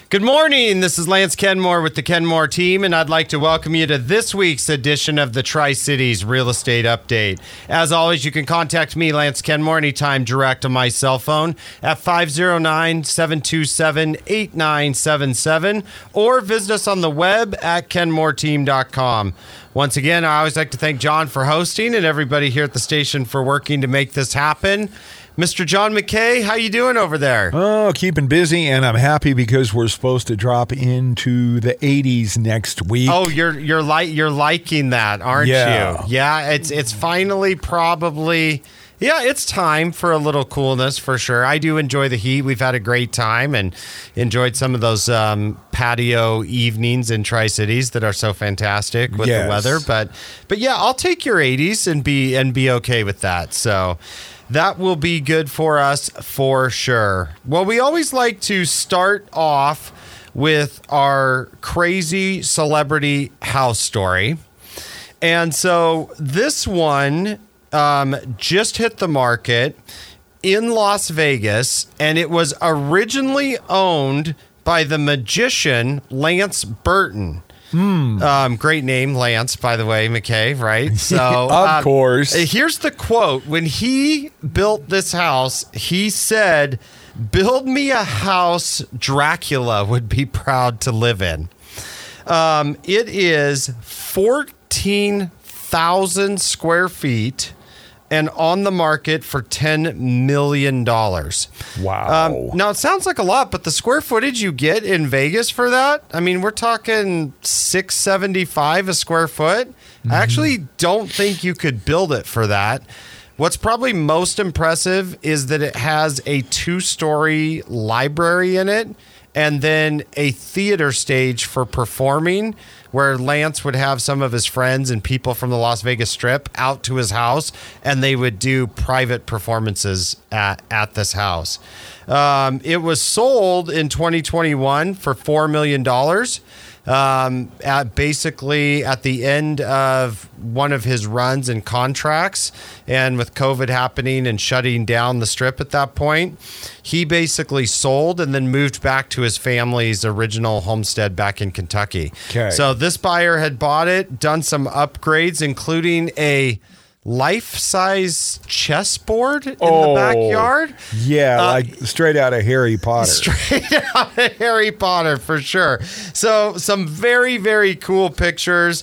Good morning. This is Lance Kenmore with the Kenmore team, and I'd like to welcome you to this week's edition of the Tri-Cities Real Estate Update. As always, you can contact me, Lance Kenmore, anytime direct on my cell phone at 509-727-8977 or visit us on the web at kenmoreteam.com. Once again, I always like to thank John for hosting and everybody here at the station for working to make this happen. Mr. John McKay, how you doing over there? Oh, keeping busy, and I'm happy because we're supposed to drop into the 80s next week. Oh, you're liking that, aren't you? Yeah, it's finally probably. Yeah, it's time for a little coolness for sure. I do enjoy the heat. We've had a great time and enjoyed some of those patio evenings in Tri-Cities that are so fantastic with the weather. But yeah, I'll take your 80s and be okay with that. So that will be good for us for sure. Well, we always like to start off with our crazy celebrity house story. And so this one just hit the market in Las Vegas, and it was originally owned by the magician Lance Burton. Great name, Lance, by the way, McKay, right? So, of course. Here's the quote. When he built this house, he said, "Build me a house Dracula would be proud to live in." It is 14,000 square feet and on the market for $10 million. Wow. Now, it sounds like a lot, but the square footage you get in Vegas for that, I mean, we're talking $675 a square foot. Mm-hmm. I actually don't think you could build it for that. What's probably most impressive is that it has a 2-story library in it and then a theater stage for performing, where Lance would have some of his friends and people from the Las Vegas Strip out to his house, and they would do private performances at this house. It was sold in 2021 for $4 million. At the end of one of his runs and contracts, and with COVID happening and shutting down the Strip at that point, he basically sold and then moved back to his family's original homestead back in Kentucky. Okay. So this buyer had bought it, done some upgrades, including a life-size chessboard in the backyard. Yeah, like straight out of Harry Potter. Straight out of Harry Potter, for sure. So some very, very cool pictures.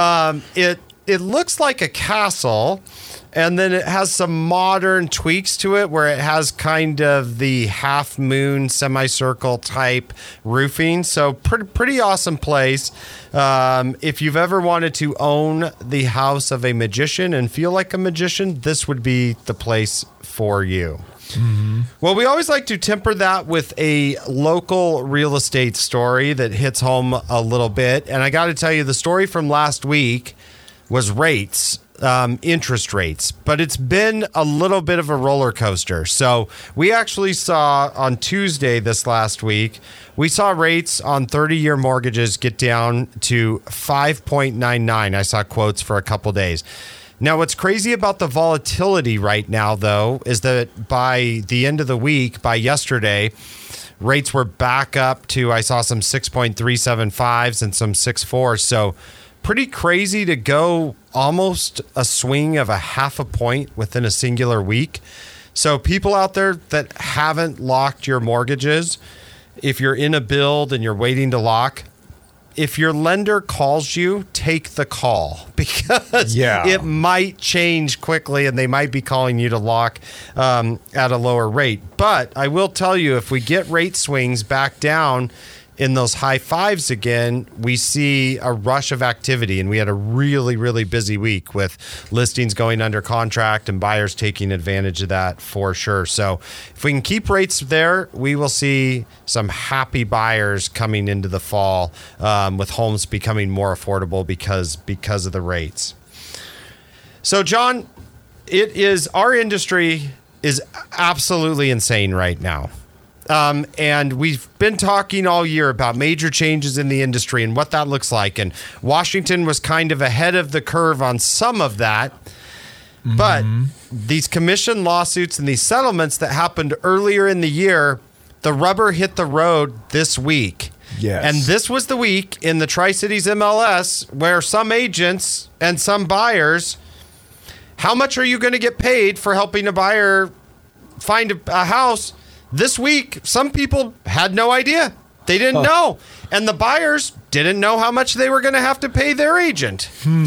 It looks like a castle, and then it has some modern tweaks to it where it has kind of the half moon semicircle type roofing. So pretty awesome place. If you've ever wanted to own the house of a magician and feel like a magician, this would be the place for you. Mm-hmm. Well, we always like to temper that with a local real estate story that hits home a little bit. And I got to tell you, the story from last week was rates. Interest rates, but it's been a little bit of a roller coaster. So we actually saw on Tuesday this last week, we saw rates on 30-year mortgages get down to 5.99. I saw quotes for a couple days. Now, what's crazy about the volatility right now, though, is that by the end of the week, by yesterday, rates were back up to, I saw some 6.375s and some 6.4s. So pretty crazy to go almost a swing of a half a point within a singular week. So people out there that haven't locked your mortgages, if you're in a build and you're waiting to lock, if your lender calls you, take the call, because it might change quickly and they might be calling you to lock at a lower rate. But I will tell you, if we get rate swings back down in those high fives again, we see a rush of activity, and we had a really, really busy week with listings going under contract and buyers taking advantage of that for sure. So if we can keep rates there, we will see some happy buyers coming into the fall, with homes becoming more affordable because of the rates. So John, our industry is absolutely insane right now. And we've been talking all year about major changes in the industry and what that looks like. And Washington was kind of ahead of the curve on some of that. Mm-hmm. But these commission lawsuits and these settlements that happened earlier in the year, the rubber hit the road this week. Yes. And this was the week in the Tri-Cities MLS where some agents and some buyers, how much are you going to get paid for helping a buyer find a house? This week, some people had no idea. They didn't know. And the buyers didn't know how much they were going to have to pay their agent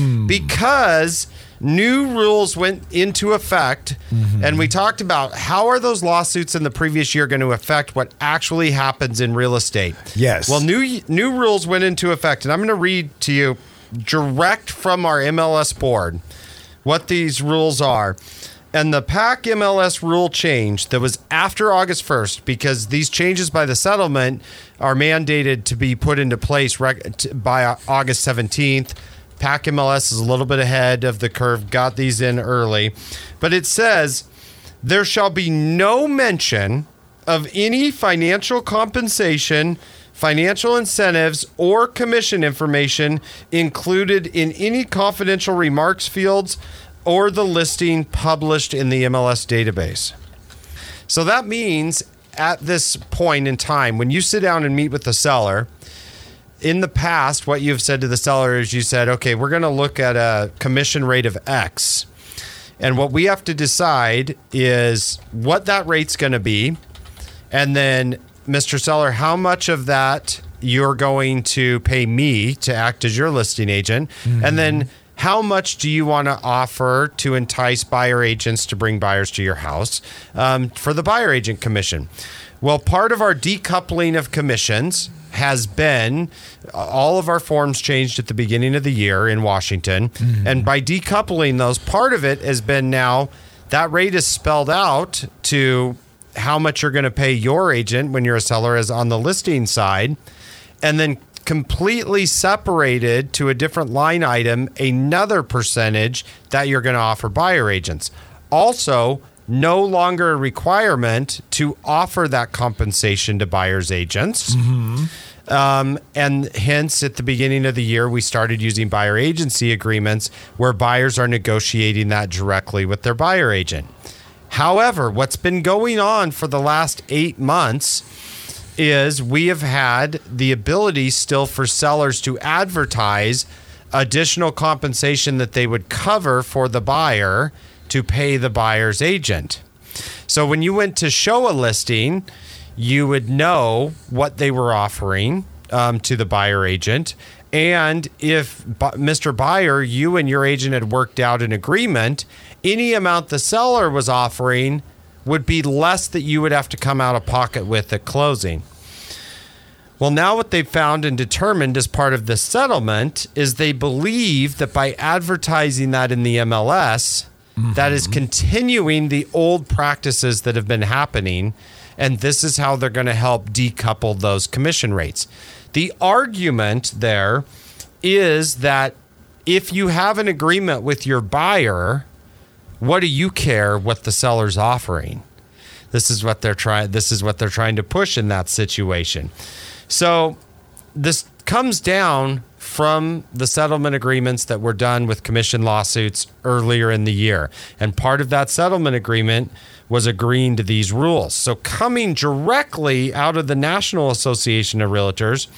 because new rules went into effect. And we talked about how are those lawsuits in the previous year going to affect what actually happens in real estate. Yes. Well, new rules went into effect. And I'm going to read to you direct from our MLS board what these rules are. And the PAC MLS rule change that was after August 1st, because these changes by the settlement are mandated to be put into place by August 17th. PAC MLS is a little bit ahead of the curve, got these in early. But it says, there shall be no mention of any financial compensation, financial incentives, or commission information included in any confidential remarks fields or the listing published in the MLS database. So that means at this point in time, when you sit down and meet with the seller, in the past, what you've said to the seller is you said, okay, we're going to look at a commission rate of X. And what we have to decide is what that rate's going to be. And then, Mr. Seller, how much of that you're going to pay me to act as your listing agent? And then how much do you want to offer to entice buyer agents to bring buyers to your house for the buyer agent commission? Well, part of our decoupling of commissions has been all of our forms changed at the beginning of the year in Washington. And by decoupling those, part of it has been now that rate is spelled out to how much you're going to pay your agent when you're a seller is on the listing side. And then completely separated to a different line item, another percentage that you're going to offer buyer agents. Also, no longer a requirement to offer that compensation to buyer's agents. And hence, at the beginning of the year, we started using buyer agency agreements where buyers are negotiating that directly with their buyer agent. However, what's been going on for the last 8 months is we have had the ability still for sellers to advertise additional compensation that they would cover for the buyer to pay the buyer's agent. So when you went to show a listing, you would know what they were offering to the buyer agent. And if, Mr. Buyer, you and your agent had worked out an agreement, any amount the seller was offering would be less that you would have to come out of pocket with at closing. Well, now what they've found and determined as part of this settlement is they believe that by advertising that in the MLS, that is continuing the old practices that have been happening, and this is how they're going to help decouple those commission rates. The argument there is that if you have an agreement with your buyer, what do you care what the seller's offering? This is what they're trying to push in that situation. So this comes down from the settlement agreements that were done with commission lawsuits earlier in the year. And part of that settlement agreement was agreeing to these rules. So coming directly out of the National Association of Realtors,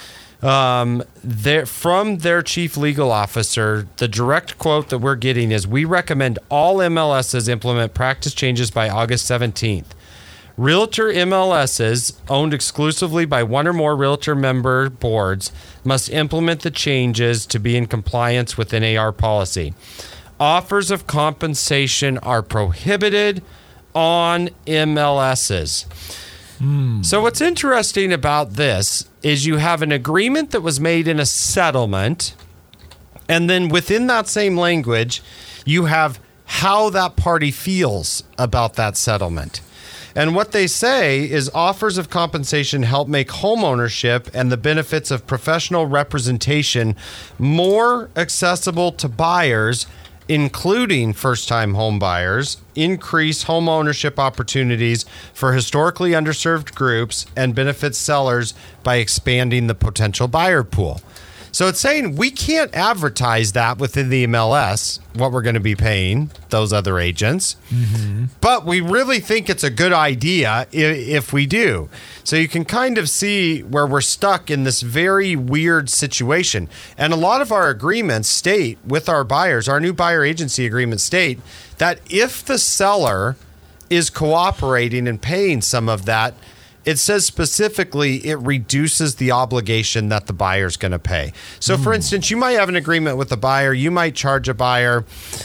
from their chief legal officer, the direct quote that we're getting is, we recommend all MLSs implement practice changes by August 17th. Realtor MLSs owned exclusively by one or more realtor member boards must implement the changes to be in compliance with NAR policy. Offers of compensation are prohibited on MLSs. So what's interesting about this is you have an agreement that was made in a settlement, and then within that same language, you have how that party feels about that settlement. And what they say is offers of compensation help make homeownership and the benefits of professional representation more accessible to buyers, including first-time home buyers, increase home ownership opportunities for historically underserved groups, and benefit sellers by expanding the potential buyer pool. So it's saying we can't advertise that within the MLS, what we're going to be paying those other agents. But we really think it's a good idea if we do. So you can kind of see where we're stuck in this very weird situation. And a lot of our agreements state with our buyers, our new buyer agency agreements state that if the seller is cooperating and paying some of that, it says specifically it reduces the obligation that the buyer's going to pay. So, for instance, you might have an agreement with the buyer. You might charge a buyer,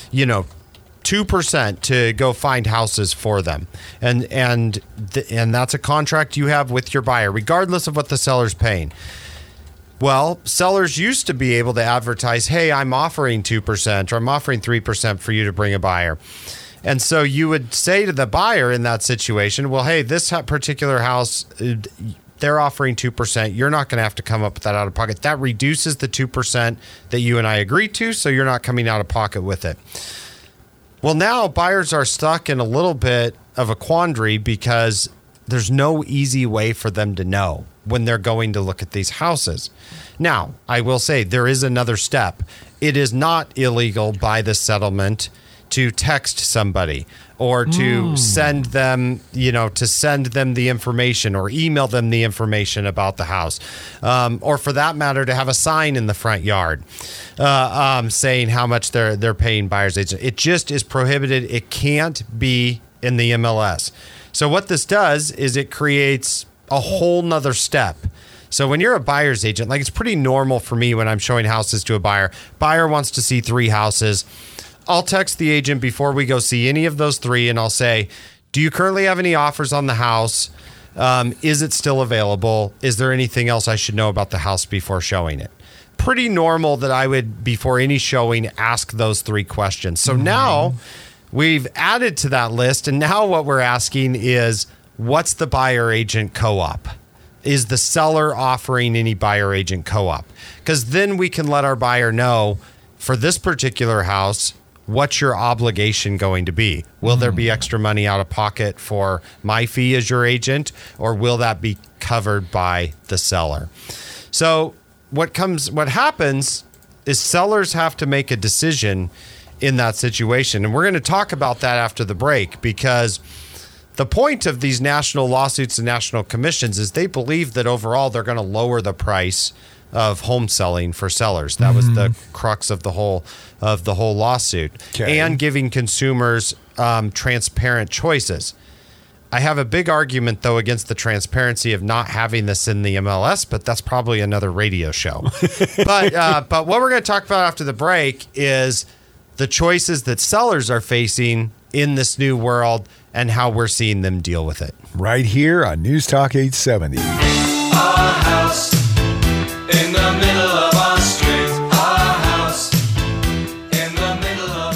2% to go find houses for them. And that's a contract you have with your buyer, regardless of what the seller's paying. Well, sellers used to be able to advertise, hey, I'm offering 2% or I'm offering 3% for you to bring a buyer. And so you would say to the buyer in that situation, well, hey, this particular house, they're offering 2%. You're not going to have to come up with that out of pocket. That reduces the 2% that you and I agreed to, so you're not coming out of pocket with it. Well, now buyers are stuck in a little bit of a quandary because there's no easy way for them to know when they're going to look at these houses. Now, I will say there is another step. It is not illegal by the settlement to text somebody or to send them, the information or email them the information about the house. Or for that matter, to have a sign in the front yard saying how much they're paying buyer's agent. It just is prohibited. It can't be in the MLS. So what this does is it creates a whole nother step. So when you're a buyer's agent, like it's pretty normal for me when I'm showing houses to a buyer. Buyer wants to see 3 houses. I'll text the agent before we go see any of those 3, and I'll say, do you currently have any offers on the house? Is it still available? Is there anything else I should know about the house before showing it? Pretty normal that I would, before any showing, ask those 3 questions. So now we've added to that list, and now what we're asking is, what's the buyer agent co-op? Is the seller offering any buyer agent co-op? Because then we can let our buyer know, for this particular house, what's your obligation going to be? Will there be extra money out of pocket for my fee as your agent, or will that be covered by the seller? So what happens is sellers have to make a decision in that situation. And we're going to talk about that after the break, because the point of these national lawsuits and national commissions is they believe that overall they're going to lower the price of home selling for sellers. That was the crux of the whole lawsuit. Okay. And giving consumers transparent choices. I have a big argument, though, against the transparency of not having this in the MLS, but that's probably another radio show. But what we're going to talk about after the break is the choices that sellers are facing in this new world and how we're seeing them deal with it. Right here on News Talk 870. Our house in the middle of our street. Our house in the middle of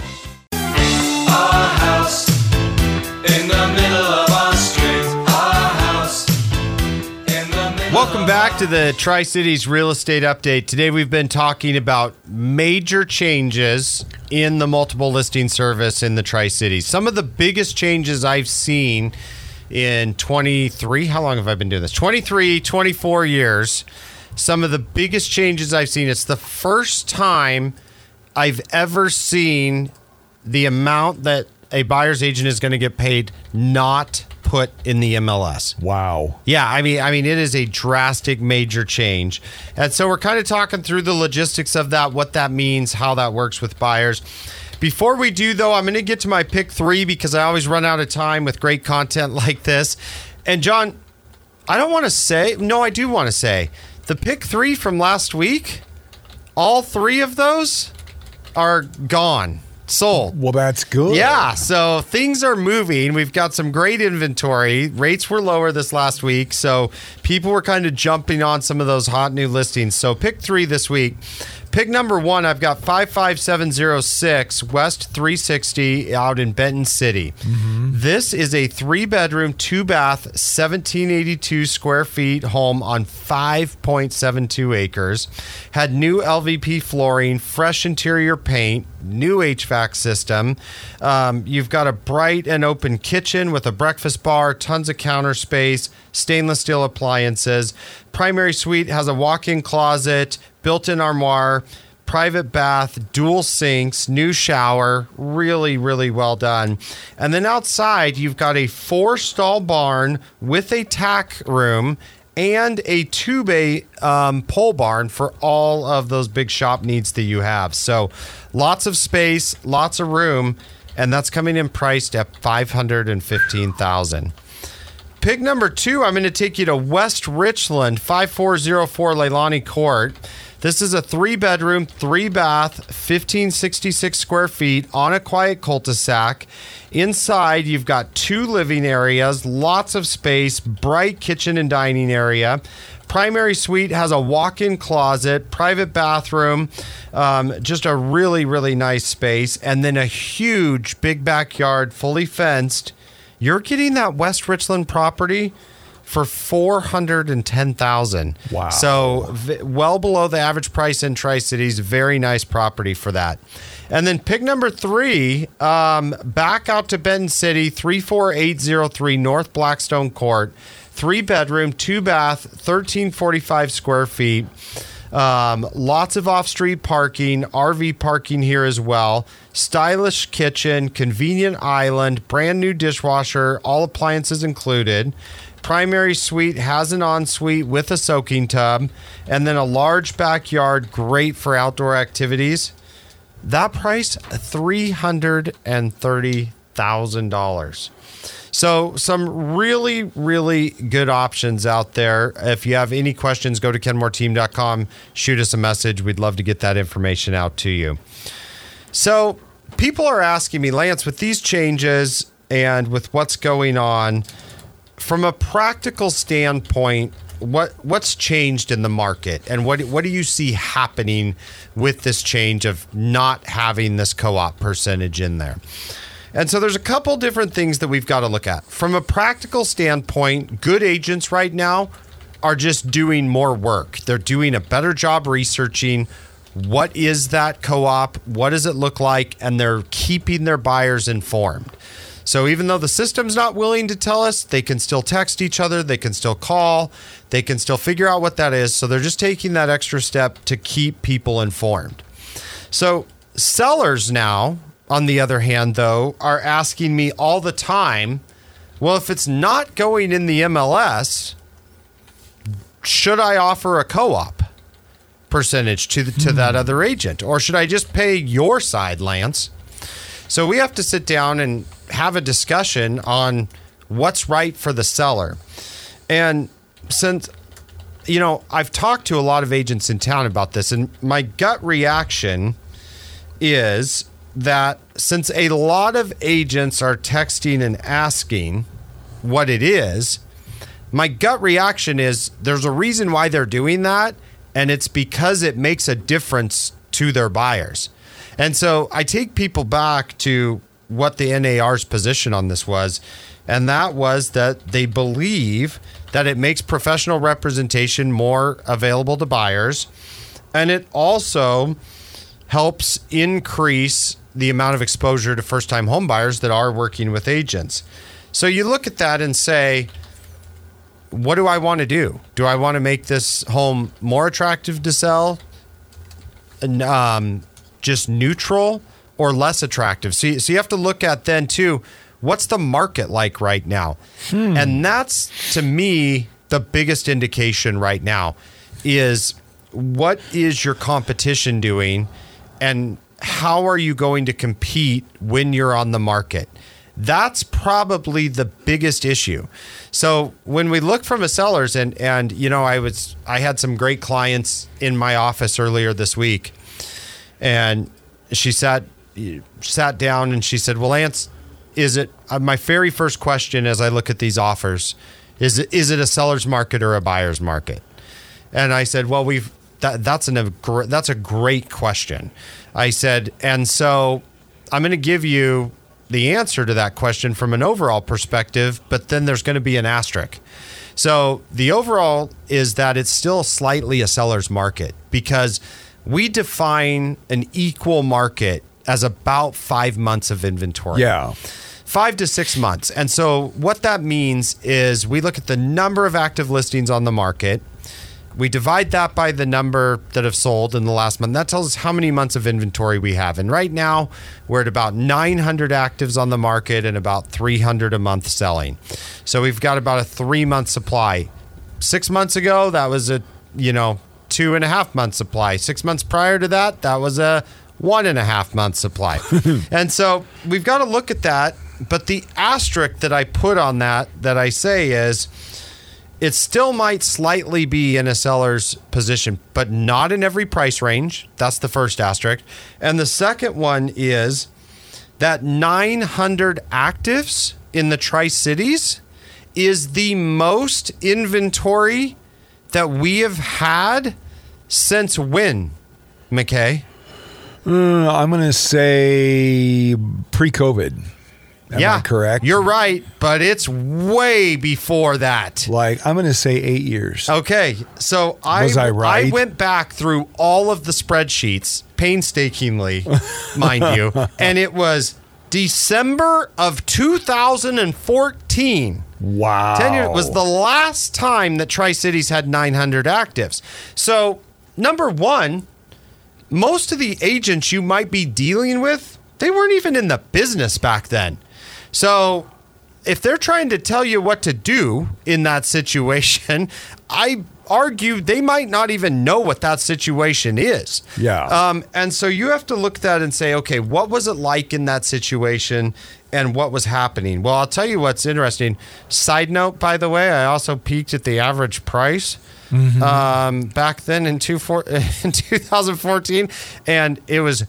our house in the middle of our street. Our house in the middle. Welcome back to the Tri-Cities Real Estate Update. Today we've been talking about major changes in the multiple listing service in the Tri-Cities. Some of the biggest changes I've seen in 23, how long have I been doing this? 23, 24 years. Some of the biggest changes I've seen. It's the first time I've ever seen the amount that a buyer's agent is going to get paid not put in the MLS. Wow. Yeah, I mean, it is a drastic, major change. And so we're kind of talking through the logistics of that, what that means, how that works with buyers. Before we do, though, I'm going to get to my pick 3 because I always run out of time with great content like this. And John, I do want to say, the pick 3 from last week, all 3 of those are gone. Sold. Well, that's good. Yeah, so things are moving. We've got some great inventory. Rates were lower this last week, so people were kind of jumping on some of those hot new listings. So pick 3 this week. Pick number 1, I've got 55706 West 360 out in Benton City. This is a 3-bedroom, 2-bath, 1782 square feet home on 5.72 acres. Had new LVP flooring, fresh interior paint, new HVAC system. You've got a bright and open kitchen with a breakfast bar, tons of counter space, stainless steel appliances. Primary suite has a walk-in closet, built-in armoire, private bath, dual sinks, new shower, really, really well done. And then outside, you've got a 4-stall barn with a tack room and a 2-bay pole barn for all of those big shop needs that you have. So lots of space, lots of room, and that's coming in priced at $515,000. Pick number 2, I'm going to take you to West Richland, 5404 Leilani Court. This is a 3-bedroom, 3-bath, 1566 square feet on a quiet cul-de-sac. Inside, you've got 2 living areas, lots of space, bright kitchen and dining area. Primary suite has a walk-in closet, private bathroom, just a really, really nice space, and then a huge big backyard, fully fenced. You're getting that West Richland property for $410,000. Wow. So well below the average price in Tri-Cities. Very nice property for that. And then pick number 3, back out to Benton City, 34803 North Blackstone Court. 3-bedroom, 2-bath, 1345 square feet. Lots of off-street parking, RV parking here as well. Stylish kitchen, convenient island, brand new dishwasher, all appliances included. Primary suite has an ensuite with a soaking tub, and then a large backyard, great for outdoor activities. That price, $330,000. So some really, really good options out there. If you have any questions, go to kenmoreteam.com, shoot us a message. We'd love to get that information out to you. So people are asking me, Lance, with these changes and with what's going on, from a practical standpoint, what's changed in the market, and what do you see happening with this change of not having this co-op percentage in there? And so there's a couple different things that we've got to look at. From a practical standpoint, good agents right now are just doing more work. They're doing a better job researching what is that co-op, what does it look like, and they're keeping their buyers informed. So even though the system's not willing to tell us, they can still text each other, they can still call, they can still figure out what that is. So they're just taking that extra step to keep people informed. So sellers now, on the other hand, though, are asking me all the time, well, if it's not going in the MLS, should I offer a co-op percentage to that other agent? Or should I just pay your side, Lance? So we have to sit down and have a discussion on what's right for the seller. And since, I've talked to a lot of agents in town about this, and my gut reaction is that since a lot of agents are texting and asking what it is, my gut reaction is there's a reason why they're doing that, and it's because it makes a difference to their buyers. And so I take people back to what the NAR's position on this was, and that was that they believe that it makes professional representation more available to buyers, and it also helps increase the amount of exposure to first-time home buyers that are working with agents. So you look at that and say, what do I want to do? Do I want to make this home more attractive to sell? Just neutral, or less attractive? So you have to look at then too, what's the market like right now? And that's, to me, the biggest indication right now is what is your competition doing, and how are you going to compete when you're on the market? That's probably the biggest issue. So when we look from a seller's, and I had some great clients in my office earlier this week, and she sat down and she said, well, Lance, is it my very first question as I look at these offers, is it a seller's market or a buyer's market? And I said, well, that's a great question. I said, and so I'm going to give you the answer to that question from an overall perspective, but then there's going to be an asterisk. So the overall is that it's still slightly a seller's market, because we define an equal market as about 5 months of inventory. Yeah. 5 to 6 months. And so what that means is we look at the number of active listings on the market, We divide that by the number that have sold in the last month. That tells us how many months of inventory we have. And right now, we're at about 900 actives on the market and about 300 a month selling. So we've got about a 3-month supply. 6 months ago, that was a 2.5 month supply. 6 months prior to that, that was a 1.5 month supply. And so we've got to look at that. But the asterisk that I put on that I say is, it still might slightly be in a seller's position, but not in every price range. That's the first asterisk. And the second one is that 900 actives in the Tri-Cities is the most inventory that we have had since when, McKay? I'm going to say pre-COVID. Am I correct? You're right, but it's way before that. Like, I'm going to say 8 years. Okay, so Was I right? I went back through all of the spreadsheets painstakingly, mind you, and it was December of 2014. Wow. 10 years was the last time that Tri-Cities had 900 actives. So, number one, most of the agents you might be dealing with, they weren't even in the business back then. So if they're trying to tell you what to do in that situation, I argue they might not even know what that situation is. Yeah. And so you have to look at that and say, okay, what was it like in that situation and what was happening? Well, I'll tell you what's interesting. Side note, by the way, I also peeked at the average price back then in 2014, and it was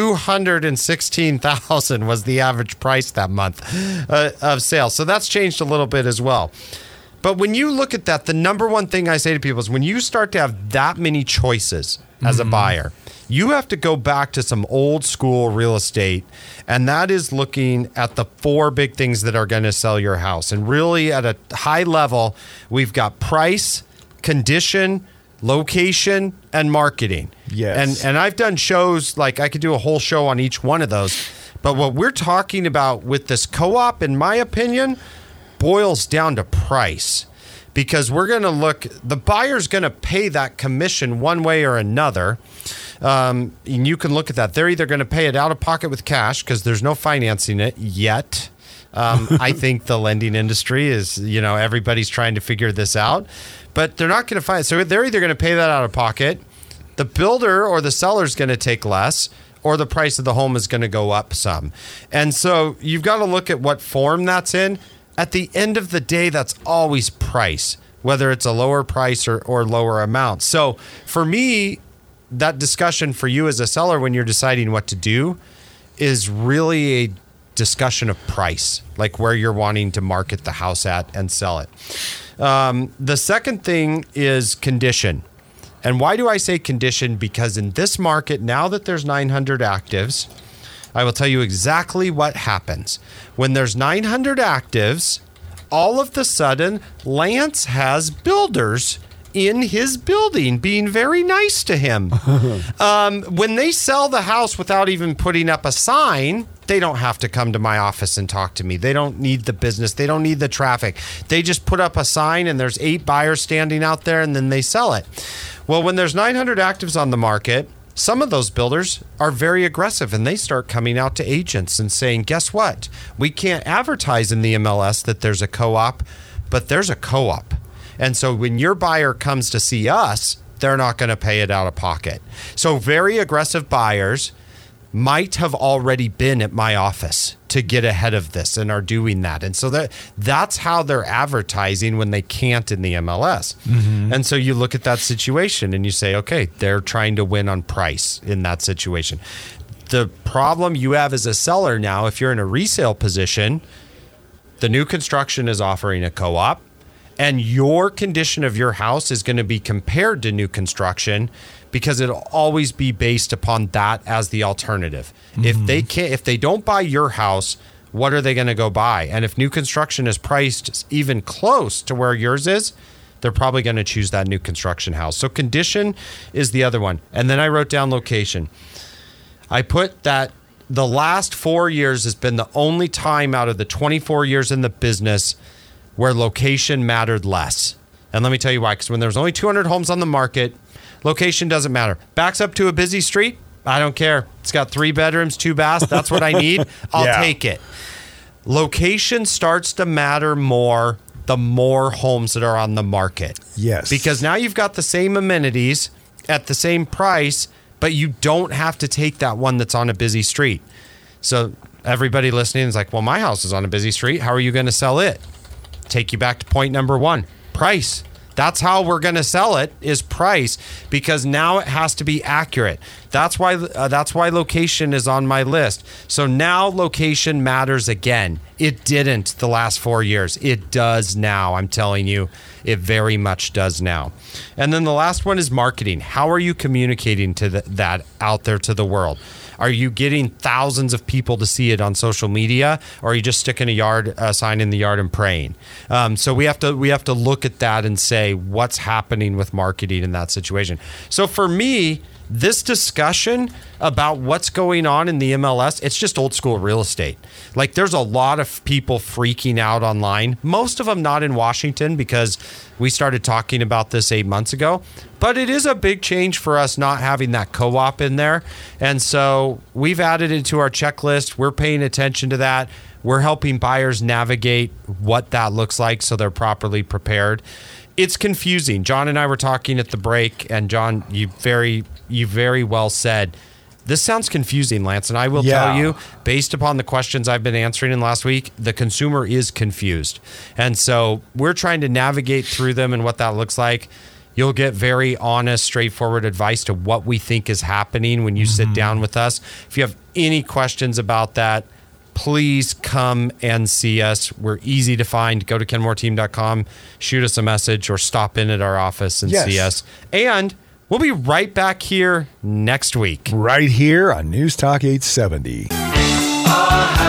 $216,000 was the average price that month of sales. So that's changed a little bit as well. But when you look at that, the number one thing I say to people is when you start to have that many choices as a buyer, you have to go back to some old school real estate. And that is looking at the 4 big things that are going to sell your house. And really at a high level, we've got price, condition, location, and marketing. Yes. And I've done shows, like I could do a whole show on each one of those. But what we're talking about with this co-op, in my opinion, boils down to price. Because we're going to look, the buyer's going to pay that commission one way or another. And you can look at that. They're either going to pay it out of pocket with cash because there's no financing it yet. I think the lending industry is, everybody's trying to figure this out. But they're not going to find. So they're either going to pay that out of pocket, the builder or the seller is going to take less, or the price of the home is going to go up some. And so you've got to look at what form that's in. At the end of the day, that's always price, whether it's a lower price or lower amount. So for me, that discussion for you as a seller when you're deciding what to do is really a discussion of price, like where you're wanting to market the house at and sell it. The second thing is condition. And why do I say condition? Because in this market, now that there's 900 actives, I will tell you exactly what happens. When there's 900 actives, all of the sudden, Lance has builders in his building being very nice to him. When they sell the house without even putting up a sign, they don't have to come to my office and talk to me. They don't need the business. They don't need the traffic. They just put up a sign and there's 8 buyers standing out there and then they sell it. Well, when there's 900 actives on the market, some of those builders are very aggressive and they start coming out to agents and saying, guess what? We can't advertise in the MLS that there's a co-op, but there's a co-op. And so when your buyer comes to see us, they're not going to pay it out of pocket. So very aggressive buyers might have already been at my office to get ahead of this and are doing that. And so that's how they're advertising when they can't in the MLS. And so you look at that situation and you say, okay, they're trying to win on price in that situation. The problem you have as a seller now, if you're in a resale position, the new construction is offering a co-op. And your condition of your house is going to be compared to new construction because it'll always be based upon that as the alternative. If they don't buy your house, what are they going to go buy? And if new construction is priced even close to where yours is, they're probably going to choose that new construction house. So condition is the other one. And then I wrote down location. I put that the last 4 years has been the only time out of the 24 years in the business where location mattered less. And let me tell you why. Because when there's only 200 homes on the market, location doesn't matter. Backs up to a busy street, I don't care. It's got 3 bedrooms, 2 baths. That's what I need. I'll take it. Location starts to matter more the more homes that are on the market. Yes. Because now you've got the same amenities at the same price, but you don't have to take that one that's on a busy street. So everybody listening is like, well, my house is on a busy street. How are you going to sell it? Take you back to point number 1, price. That's how we're going to sell it, is price, because now it has to be accurate. That's why location is on my list. So now location matters again. It didn't the last 4 years. It does now. I'm telling you, it very much does now. And then the last one is marketing. How are you communicating to that out there to the world? Are you getting thousands of people to see it on social media, or are you just sticking a sign in the yard and praying? So we have to look at that and say what's happening with marketing in that situation. So for me, this discussion about what's going on in the MLS, it's just old school real estate. Like, there's a lot of people freaking out online, most of them not in Washington, because we started talking about this 8 months ago. But it is a big change for us not having that co-op in there. And so we've added it to our checklist. We're paying attention to that. We're helping buyers navigate what that looks like so they're properly prepared. It's confusing. John and I were talking at the break, and John, you very well said, this sounds confusing, Lance, and I will tell you, based upon the questions I've been answering in the last week, the consumer is confused. And so we're trying to navigate through them and what that looks like. You'll get very honest, straightforward advice to what we think is happening when you sit down with us. If you have any questions about that, please come and see us. We're easy to find. Go to kenmoreteam.com, shoot us a message, or stop in at our office and see us. And we'll be right back here next week. Right here on News Talk 870.